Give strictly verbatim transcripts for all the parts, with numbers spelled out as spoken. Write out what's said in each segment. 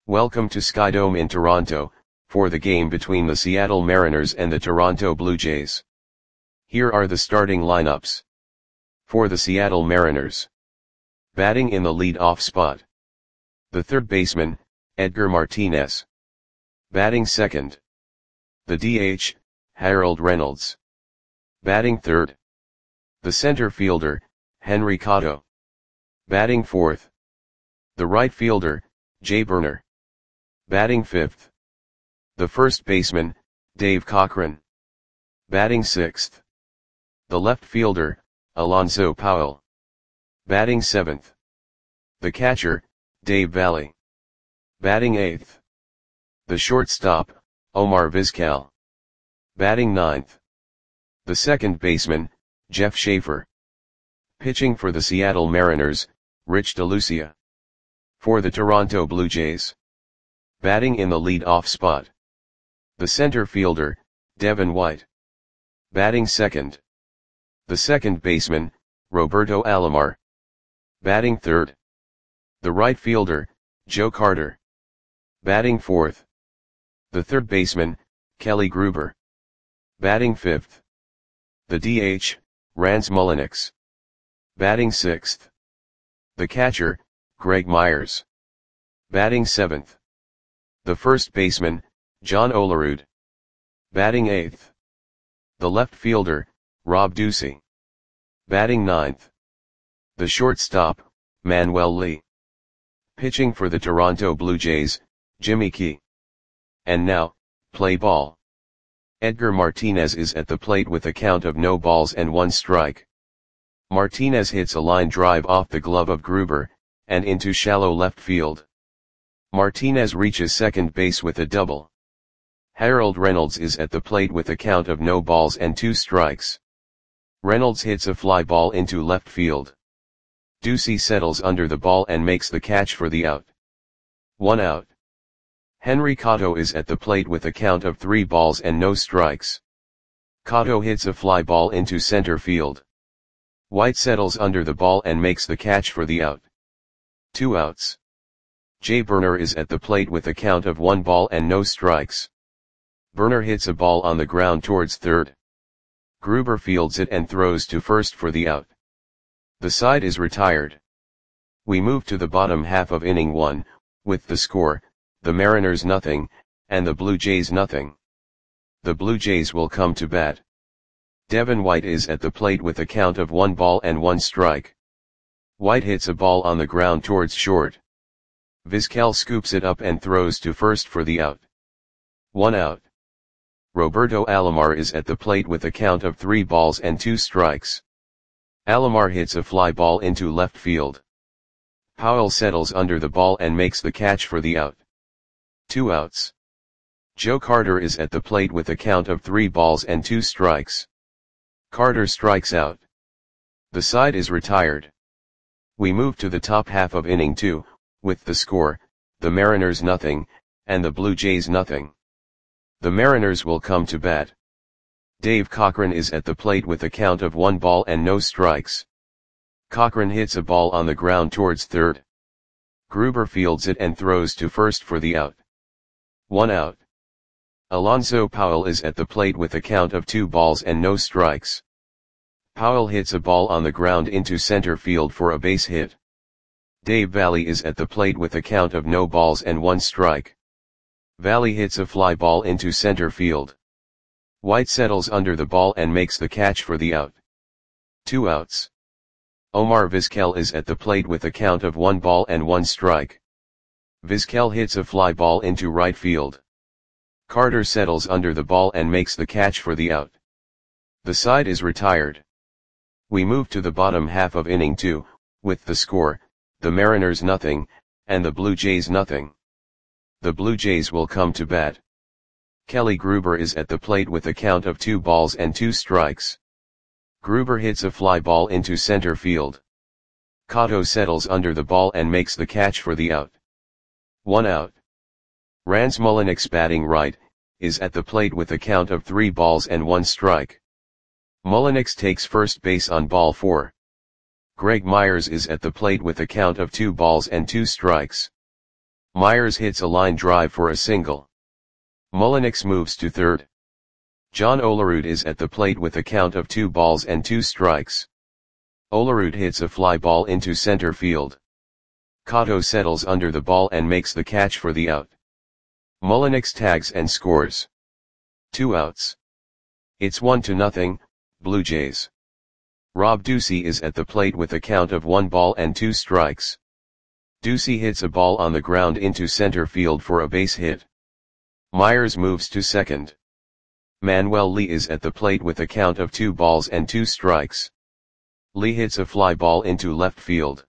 Welcome to Skydome in Toronto, for the game between the Seattle Mariners and the Toronto Blue Jays. Here are the starting lineups. For the Seattle Mariners. Batting in the lead-off spot. The third baseman, Edgar Martinez. Batting second. The D H, Harold Reynolds. Batting third. The center fielder, Henry Cotto. Batting fourth. The right fielder, Jay Burner. Batting fifth. The first baseman, Dave Cochran. Batting sixth. The left fielder, Alonzo Powell. Batting seventh. The catcher, Dave Valle. Batting eighth. The shortstop, Omar Vizquel. Batting ninth. The second baseman, Jeff Schaefer. Pitching for the Seattle Mariners, Rich DeLucia. For the Toronto Blue Jays. Batting in the lead-off spot. The center fielder, Devin White. Batting second. The second baseman, Roberto Alomar. Batting third. The right fielder, Joe Carter. Batting fourth. The third baseman, Kelly Gruber. Batting fifth. The D H, Rance Mulliniks. Batting sixth. The catcher, Greg Myers. Batting seventh. The first baseman, John Olerud. Batting eighth. The left fielder, Rob Ducey. Batting ninth. The shortstop, Manuel Lee. Pitching for the Toronto Blue Jays, Jimmy Key. And now, play ball. Edgar Martinez is at the plate with a count of no balls and one strike. Martinez hits a line drive off the glove of Gruber, and into shallow left field. Martinez reaches second base with a double. Harold Reynolds is at the plate with a count of no balls and two strikes. Reynolds hits a fly ball into left field. Ducey settles under the ball and makes the catch for the out. One out. Henry Cotto is at the plate with a count of three balls and no strikes. Cotto hits a fly ball into center field. White settles under the ball and makes the catch for the out. Two outs. Jay Burner is at the plate with a count of one ball and no strikes. Burner hits a ball on the ground towards third. Gruber fields it and throws to first for the out. The side is retired. We move to the bottom half of inning one, with the score, the Mariners nothing, and the Blue Jays nothing. The Blue Jays will come to bat. Devin White is at the plate with a count of one ball and one strike. White hits a ball on the ground towards short. Vizquel scoops it up and throws to first for the out. One out. Roberto Alomar is at the plate with a count of three balls and two strikes. Alomar hits a fly ball into left field. Powell settles under the ball and makes the catch for the out. Two outs. Joe Carter is at the plate with a count of three balls and two strikes. Carter strikes out. The side is retired. We move to the top half of inning two, with the score, the Mariners nothing, and the Blue Jays nothing. The Mariners will come to bat. Dave Cochran is at the plate with a count of one ball and no strikes. Cochran hits a ball on the ground towards third. Gruber fields it and throws to first for the out. One out. Alonzo Powell is at the plate with a count of two balls and no strikes. Powell hits a ball on the ground into center field for a base hit. Dave Valle is at the plate with a count of no balls and one strike. Valle hits a fly ball into center field. White settles under the ball and makes the catch for the out. Two outs. Omar Vizquel is at the plate with a count of one ball and one strike. Vizquel hits a fly ball into right field. Carter settles under the ball and makes the catch for the out. The side is retired. We move to the bottom half of inning two, with the score, the Mariners nothing, and the Blue Jays nothing. The Blue Jays will come to bat. Kelly Gruber is at the plate with a count of two balls and two strikes. Gruber hits a fly ball into center field. Cotto settles under the ball and makes the catch for the out. One out. Rance Mulliniks, batting right, is at the plate with a count of three balls and one strike. Mulliniks takes first base on ball four. Greg Myers is at the plate with a count of two balls and two strikes. Myers hits a line drive for a single. Mullenix moves to third. John Olerud is at the plate with a count of two balls and two strikes. Olerud hits a fly ball into center field. Cotto settles under the ball and makes the catch for the out. Mullenix tags and scores. Two outs. It's one to nothing, Blue Jays. Rob Ducey is at the plate with a count of one ball and two strikes. Ducey hits a ball on the ground into center field for a base hit. Myers moves to second. Manuel Lee is at the plate with a count of two balls and two strikes. Lee hits a fly ball into left field.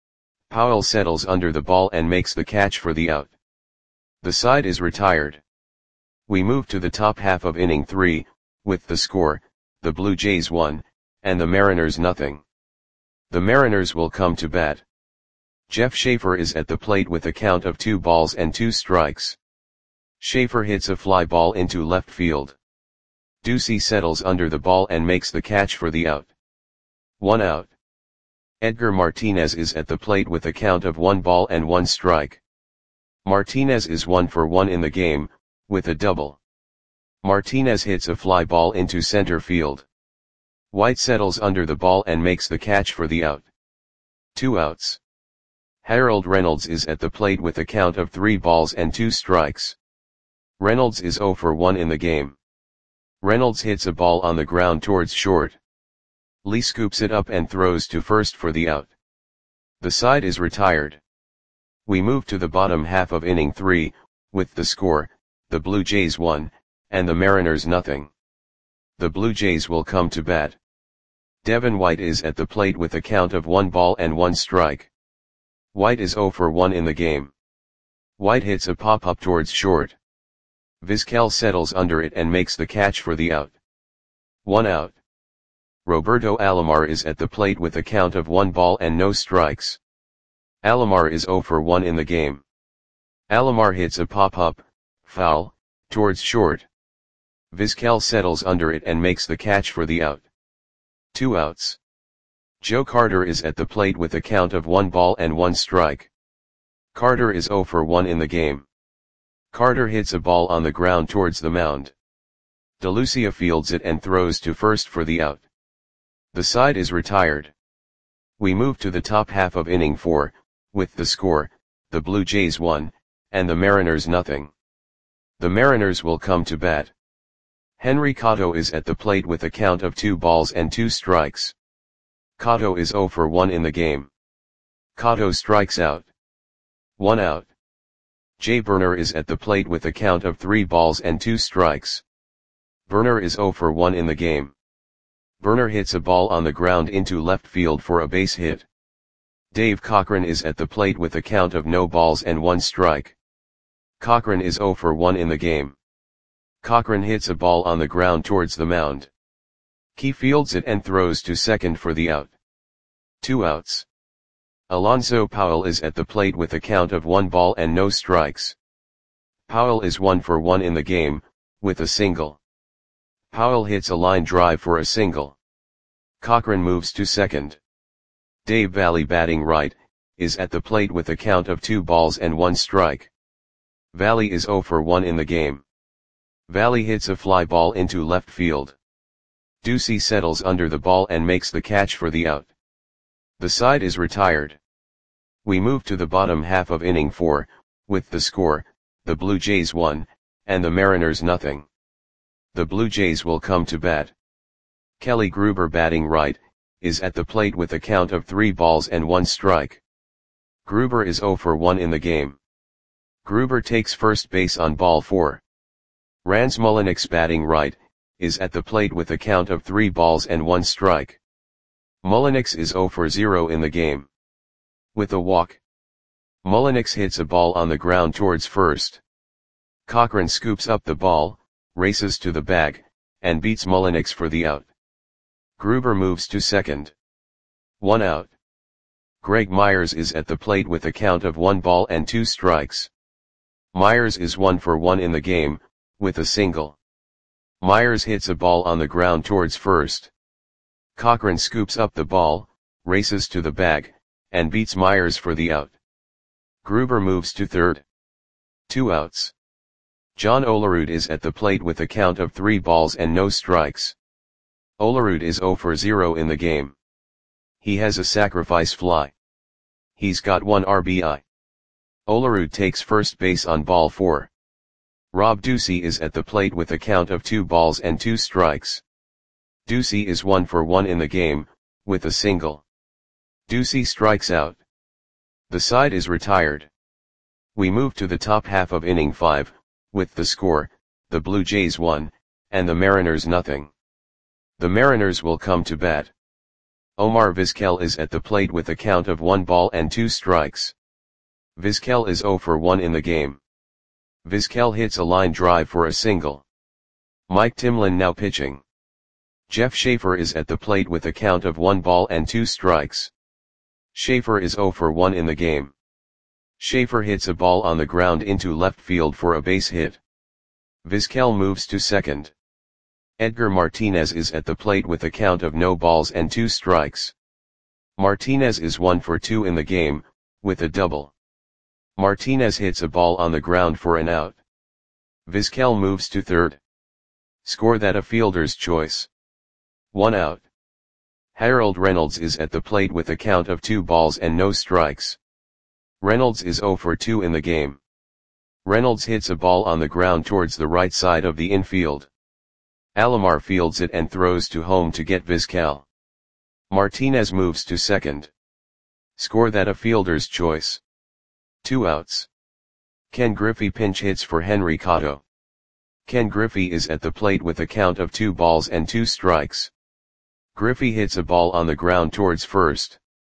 Powell settles under the ball and makes the catch for the out. The side is retired. We move to the top half of inning three, with the score, the Blue Jays one, and the Mariners nothing. The Mariners will come to bat. Jeff Schaefer is at the plate with a count of two balls and two strikes. Schaefer hits a fly ball into left field. Ducey settles under the ball and makes the catch for the out. One out. Edgar Martinez is at the plate with a count of one ball and one strike. Martinez is one for one in the game, with a double. Martinez hits a fly ball into center field. White settles under the ball and makes the catch for the out. Two outs. Harold Reynolds is at the plate with a count of three balls and two strikes. Reynolds is zero for one in the game. Reynolds hits a ball on the ground towards short. Lee scoops it up and throws to first for the out. The side is retired. We move to the bottom half of inning three, with the score, the Blue Jays one, and the Mariners nothing. The Blue Jays will come to bat. Devin White is at the plate with a count of one ball and one strike. White is zero for one in the game. White hits a pop-up towards short. Vizquel settles under it and makes the catch for the out. One out. Roberto Alomar is at the plate with a count of one ball and no strikes. Alomar is zero for one in the game. Alomar hits a pop-up, foul, towards short. Vizquel settles under it and makes the catch for the out. Two outs. Joe Carter is at the plate with a count of one ball and one strike. Carter is zero for one in the game. Carter hits a ball on the ground towards the mound. DeLucia fields it and throws to first for the out. The side is retired. We move to the top half of inning four, with the score, the Blue Jays one, and the Mariners nothing. The Mariners will come to bat. Henry Cotto is at the plate with a count of two balls and two strikes. Cotto is zero for one in the game. Cotto strikes out. One out. Jay Burner is at the plate with a count of three balls and two strikes. Burner is zero for one in the game. Burner hits a ball on the ground into left field for a base hit. Dave Cochran is at the plate with a count of no balls and one strike. Cochran is zero for one in the game. Cochran hits a ball on the ground towards the mound. Key fields it and throws to second for the out. Two outs. Alonzo Powell is at the plate with a count of one ball and no strikes. Powell is one for one in the game, with a single. Powell hits a line drive for a single. Cochran moves to second. Dave Valley, batting right, is at the plate with a count of two balls and one strike. Valley is zero for one in the game. Valley hits a fly ball into left field. Ducey settles under the ball and makes the catch for the out. The side is retired. We move to the bottom half of inning four, with the score, the Blue Jays one, and the Mariners nothing. The Blue Jays will come to bat. Kelly Gruber, batting right, is at the plate with a count of three balls and one strike. Gruber is zero for one in the game. Gruber takes first base on ball four. Rans Mullenix, batting right, is at the plate with a count of three balls and one strike. Mullenix is zero for zero in the game. With a walk. Mullenix hits a ball on the ground towards first. Cochran scoops up the ball, races to the bag, and beats Mullenix for the out. Gruber moves to second. One out. Greg Myers is at the plate with a count of one ball and two strikes. Myers is one for one in the game, with a single. Myers hits a ball on the ground towards first. Cochran scoops up the ball, races to the bag, and beats Myers for the out. Gruber moves to third. Two outs. John Olerud is at the plate with a count of three balls and no strikes. Olerud is zero for zero in the game. He has a sacrifice fly. He's got one R B I. Olerud takes first base on ball four. Rob Ducey is at the plate with a count of two balls and two strikes. Ducey is one for one in the game, with a single. Ducey strikes out. The side is retired. We move to the top half of inning five, with the score, the Blue Jays one, and the Mariners nothing. The Mariners will come to bat. Omar Vizquel is at the plate with a count of one ball and two strikes. Vizquel is zero for one in the game. Vizquel hits a line drive for a single. Mike Timlin now pitching. Jeff Schaefer is at the plate with a count of one ball and two strikes. Schaefer is zero for one in the game. Schaefer hits a ball on the ground into left field for a base hit. Vizquel moves to second. Edgar Martinez is at the plate with a count of no balls and two strikes. Martinez is one for two in the game, with a double. Martinez hits a ball on the ground for an out. Vizquel moves to third. Score that a fielder's choice. One out. Harold Reynolds is at the plate with a count of two balls and no strikes. Reynolds is zero for two in the game. Reynolds hits a ball on the ground towards the right side of the infield. Alomar fields it and throws to home to get Vizquel. Martinez moves to second. Score that a fielder's choice. Two outs. Ken Griffey pinch hits for Henry Cotto. Ken Griffey is at the plate with a count of two balls and two strikes. Griffey hits a ball on the ground towards first.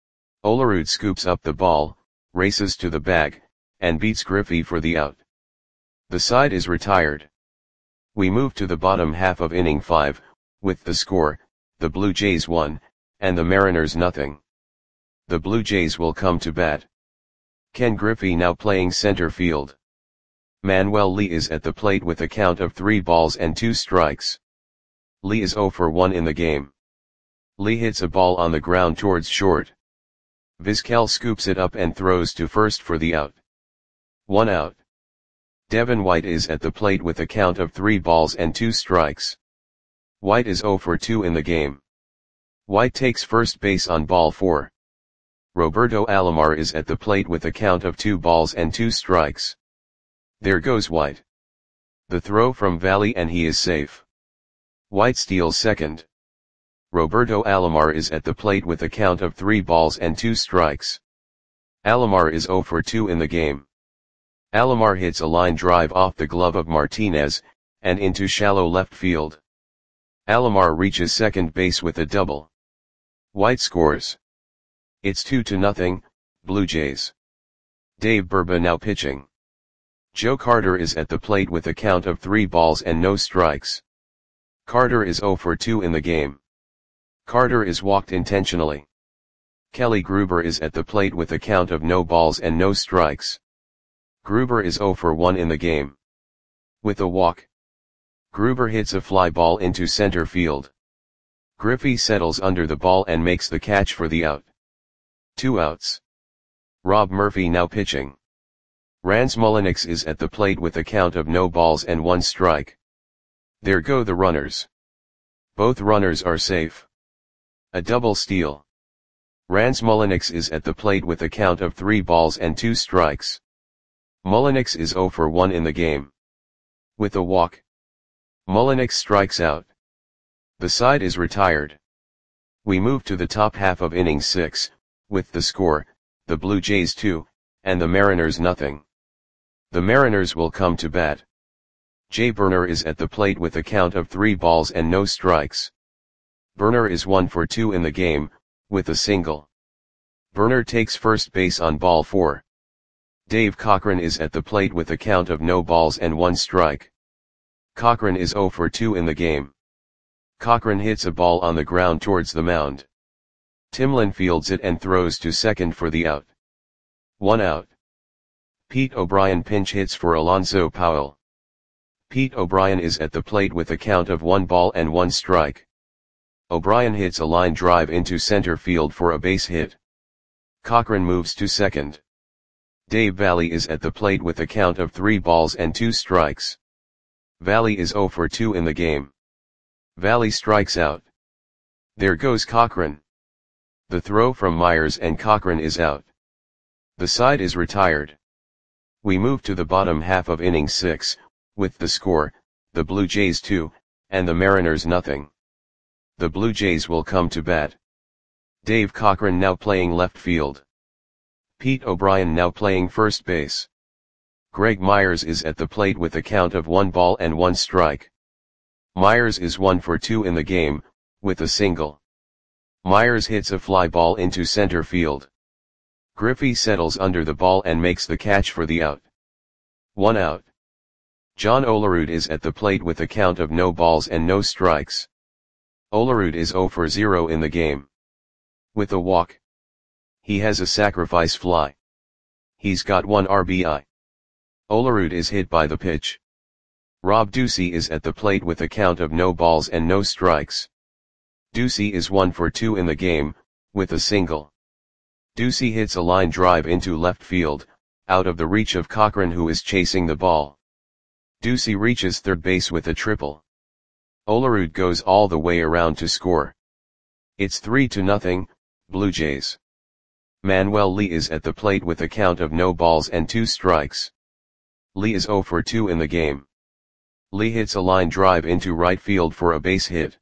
Olerud scoops up the ball, races to the bag, and beats Griffey for the out. The side is retired. We move to the bottom half of inning five, with the score, the Blue Jays one, and the Mariners nothing. The Blue Jays will come to bat. Ken Griffey now playing center field. Manuel Lee is at the plate with a count of three balls and two strikes. Lee is zero for one in the game. Lee hits a ball on the ground towards short. Vizquel scoops it up and throws to first for the out. One out. Devin White is at the plate with a count of three balls and two strikes. White is zero for two in the game. White takes first base on ball four. Roberto Alomar is at the plate with a count of two balls and two strikes. There goes White. The throw from Valley and he is safe. White steals second. Roberto Alomar is at the plate with a count of three balls and two strikes. Alomar is zero for two in the game. Alomar hits a line drive off the glove of Martinez, and into shallow left field. Alomar reaches second base with a double. White scores. It's two to nothing, Blue Jays. Dave Burba now pitching. Joe Carter is at the plate with a count of three balls and no strikes. Carter is zero for two in the game. Carter is walked intentionally. Kelly Gruber is at the plate with a count of no balls and no strikes. Gruber is zero for one in the game. With a walk. Gruber hits a fly ball into center field. Griffey settles under the ball and makes the catch for the out. Two outs. Rob Murphy now pitching. Rans Mulliniks is at the plate with a count of no balls and one strike. There go the runners. Both runners are safe. A double steal. Rans Mulliniks is at the plate with a count of three balls and two strikes. Mulliniks is zero for one in the game. With a walk. Mulliniks strikes out. The side is retired. We move to the top half of inning six, with the score, the Blue Jays two, and the Mariners nothing. The Mariners will come to bat. Jay Burner is at the plate with a count of three balls and no strikes. Burner is one for two in the game, with a single. Burner takes first base on ball four. Dave Cochran is at the plate with a count of no balls and one strike. Cochran is zero for two in the game. Cochran hits a ball on the ground towards the mound. Timlin fields it and throws to second for the out. One out. Pete O'Brien pinch hits for Alonso Powell. Pete O'Brien is at the plate with a count of one ball and one strike. O'Brien hits a line drive into center field for a base hit. Cochran moves to second. Dave Valley is at the plate with a count of three balls and two strikes. Valley is zero for two in the game. Valley strikes out. There goes Cochran. The throw from Myers and Cochran is out. The side is retired. We move to the bottom half of inning six, with the score, the Blue Jays two, and the Mariners nothing. The Blue Jays will come to bat. Dave Cochran now playing left field. Pete O'Brien now playing first base. Greg Myers is at the plate with a count of one ball and one strike. Myers is one for two in the game, with a single. Myers hits a fly ball into center field. Griffey settles under the ball and makes the catch for the out. One out. John Olerud is at the plate with a count of no balls and no strikes. Olerud is zero for zero in the game. With a walk. He has a sacrifice fly. He's got one R B I. Olerud is hit by the pitch. Rob Ducey is at the plate with a count of no balls and no strikes. Ducey is one for two in the game, with a single. Ducey hits a line drive into left field, out of the reach of Cochran who is chasing the ball. Ducey reaches third base with a triple. Olerud goes all the way around to score. It's three to nothing, Blue Jays. Manuel Lee is at the plate with a count of no balls and two strikes. Lee is zero for two in the game. Lee hits a line drive into right field for a base hit.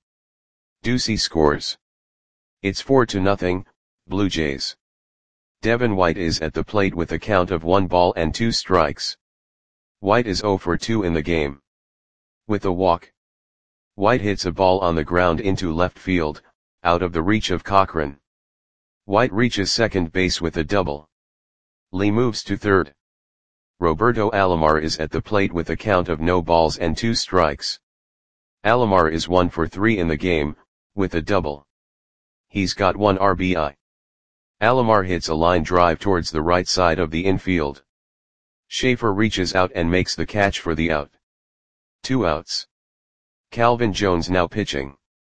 Ducey scores. It's four to nothing, Blue Jays. Devin White is at the plate with a count of one ball and two strikes. White is zero for two in the game. With a walk. White hits a ball on the ground into left field, out of the reach of Cochran. White reaches second base with a double. Lee moves to third. Roberto Alomar is at the plate with a count of no balls and two strikes. Alomar is one for three in the game, with a double. He's got one R B I. Alomar hits a line drive towards the right side of the infield. Schaefer reaches out and makes the catch for the out. Two outs. Calvin Jones now pitching.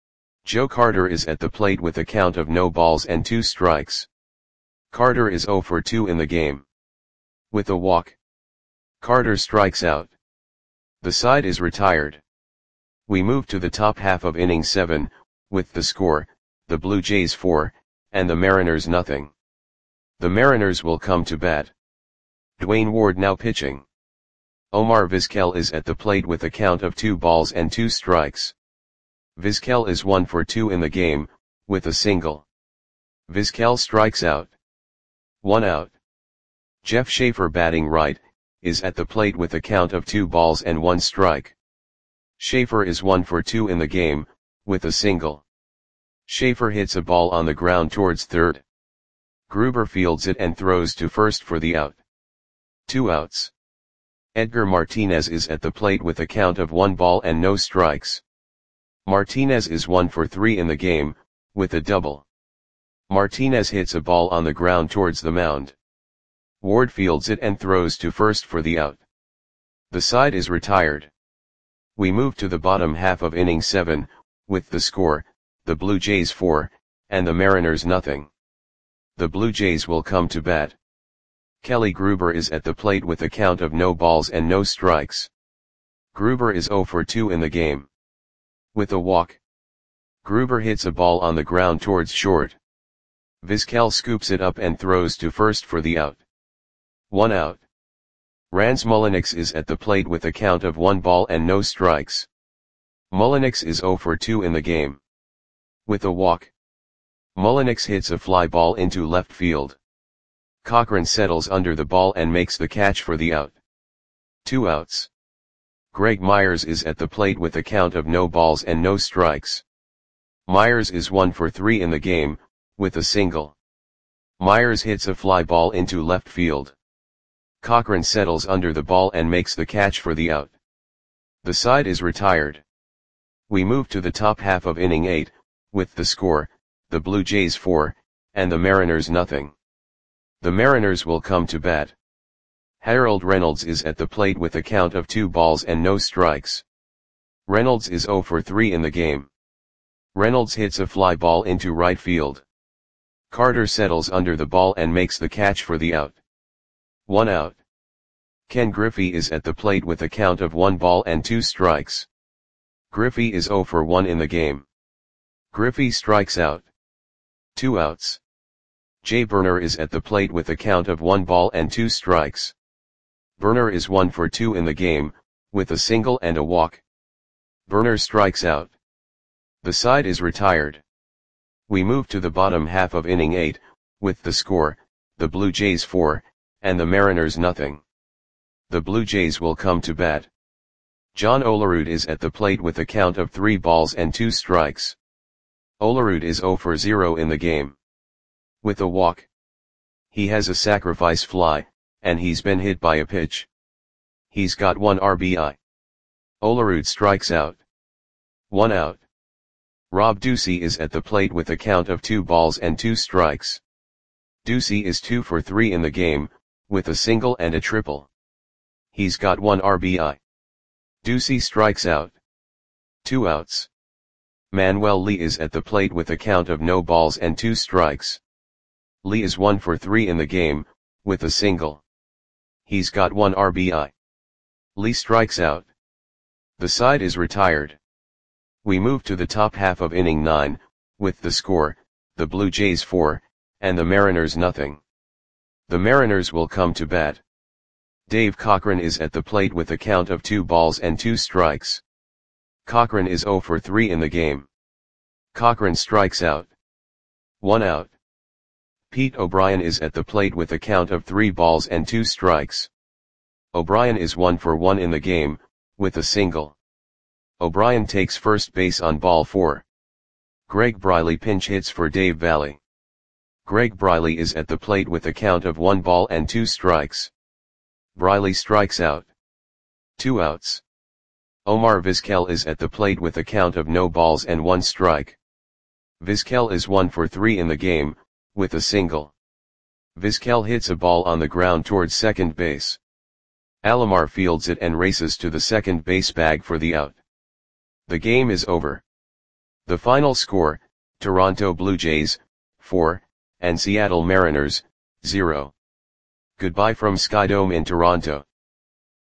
Joe Carter is at the plate with a count of no balls and two strikes. Carter is zero for two in the game. With a walk. Carter strikes out. The side is retired. We move to the top half of inning seven, with the score, the Blue Jays four, and the Mariners nothing. The Mariners will come to bat. Dwayne Ward now pitching. Omar Vizquel is at the plate with a count of two balls and two strikes. Vizquel is one for two in the game, with a single. Vizquel strikes out. One out. Jeff Schaefer batting right, is at the plate with a count of two balls and one strike. Schaefer is one for two in the game, with a single. Schaefer hits a ball on the ground towards third. Gruber fields it and throws to first for the out. Two outs. Edgar Martinez is at the plate with a count of one ball and no strikes. Martinez is one for three in the game, with a double. Martinez hits a ball on the ground towards the mound. Ward fields it and throws to first for the out. The side is retired. We move to the bottom half of inning seven, with the score, the Blue Jays four, and the Mariners nothing. The Blue Jays will come to bat. Kelly Gruber is at the plate with a count of no balls and no strikes. Gruber is zero for two in the game. With a walk. Gruber hits a ball on the ground towards short. Vizquel scoops it up and throws to first for the out. One out. Rans Mulliniks is at the plate with a count of one ball and no strikes. Mulliniks is zero for two in the game. With a walk. Mulliniks hits a fly ball into left field. Cochran settles under the ball and makes the catch for the out. Two outs. Greg Myers is at the plate with a count of no balls and no strikes. Myers is one for three in the game, with a single. Myers hits a fly ball into left field. Cochran settles under the ball and makes the catch for the out. The side is retired. We move to the top half of inning eight, with the score, the Blue Jays four, and the Mariners nothing. The Mariners will come to bat. Harold Reynolds is at the plate with a count of two balls and no strikes. Reynolds is zero for three in the game. Reynolds hits a fly ball into right field. Carter settles under the ball and makes the catch for the out. One out. Ken Griffey is at the plate with a count of one ball and two strikes. Griffey is zero for one in the game. Griffey strikes out. Two outs. Jay Burner is at the plate with a count of one ball and two strikes. Burner is one for two in the game, with a single and a walk. Burner strikes out. The side is retired. We move to the bottom half of inning eight, with the score, the Blue Jays four, and the Mariners nothing. The Blue Jays will come to bat. John Olerud is at the plate with a count of three balls and two strikes. Olerud is zero for zero in the game. With a walk. He has a sacrifice fly, and he's been hit by a pitch. He's got one R B I. Olerud strikes out. One out. Rob Ducey is at the plate with a count of two balls and two strikes. Ducey is two for three in the game, with a single and a triple. He's got one R B I. Ducey strikes out. Two outs. Manuel Lee is at the plate with a count of no balls and two strikes. Lee is one for three in the game, with a single. He's got one R B I. Lee strikes out. The side is retired. We move to the top half of inning nine, with the score, the Blue Jays four, and the Mariners nothing. The Mariners will come to bat. Dave Cochran is at the plate with a count of two balls and two strikes. Cochran is zero for three in the game. Cochran strikes out. One out. Pete O'Brien is at the plate with a count of three balls and two strikes. O'Brien is one for one in the game, with a single. O'Brien takes first base on ball four. Greg Briley pinch hits for Dave Valley. Greg Briley is at the plate with a count of one ball and two strikes. Briley strikes out. Two outs. Omar Vizquel is at the plate with a count of no balls and one strike. Vizquel is one for three in the game, with a single. Vizquel hits a ball on the ground towards second base. Alomar fields it and races to the second base bag for the out. The game is over. The final score, Toronto Blue Jays, four, and Seattle Mariners, zero. Goodbye from Skydome in Toronto.